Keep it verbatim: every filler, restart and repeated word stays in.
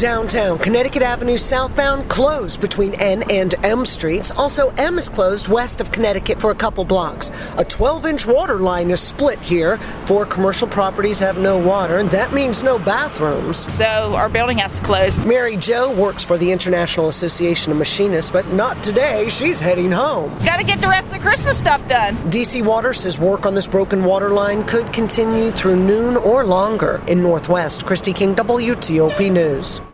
Downtown, Connecticut Avenue southbound closed between N and M streets. Also, M is closed west of Connecticut for a couple blocks. A twelve-inch water line is split here. Four commercial properties have no water, and that means no bathrooms. So our building has to close. Mary Jo works for the International Association of Machinists, but not today. She's heading home. Got to get the rest of the Christmas stuff done. D C Water says work on this broken water line could continue through noon or longer. In Northwest, Christy King, W T O P News.